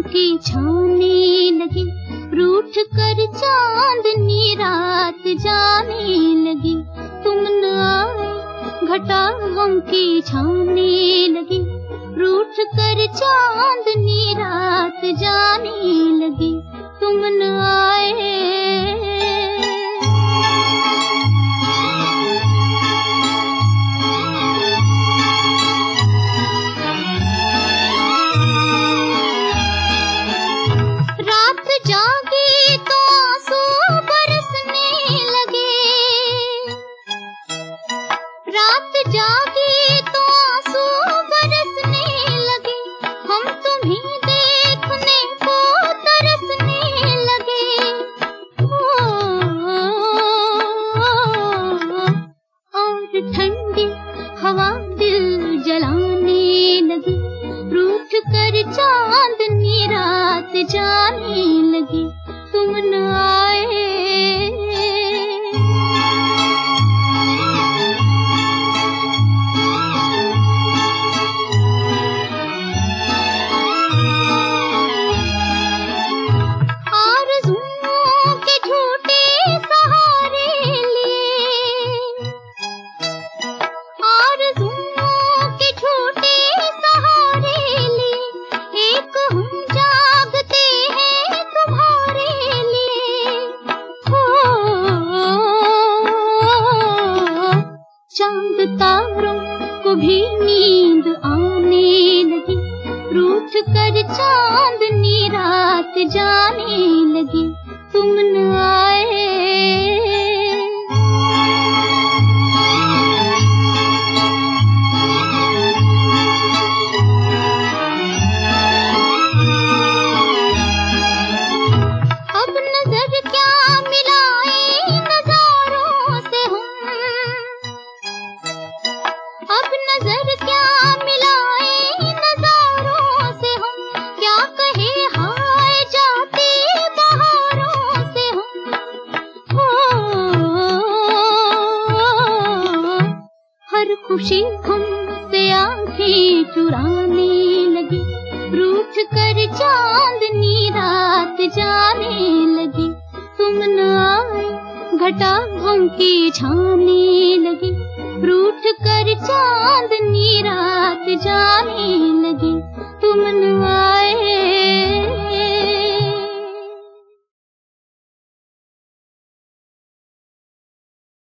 की छाने लगी, रूठ कर चांदनी रात जाने लगी। तुम न आए घटा गम की छाने लगी, रूठ कर चांदनी रात जाने लगी। तुम न आए। जागी तो आंसू बरसने लगे, रात जागी तो आंसू बरसने लगे। हम तुम्हें देखने को तरसने लगे। और ठंडी हवा दिल जलाने लगी, रूठ कर चांदनी रात जाने लगी। तुम न आए। आरज़ुओं के झूठे सहारे लिए, आरज़ुओं के झूठे सहारे लिए, एक हम जागते हैं तुम्हारे लिए। चांद तारों को भी नींद आने लगी, रूठ कर चांदनी रात जाने लगी। तुम न आए। अब नजर क्या मिलाए नजारों से हम, अब नजर क्या मिलाए नजारों से हम। क्या कहे हाय जाते बहारों से हम। हर खुशी हमसे आंखें चुराने लगी, रूठ कर चांदनी रात जाने लगी। तुम न आए घटा गम की छाने लगी, रूठ कर चांदनी रात जाने लगी। तुम न आए।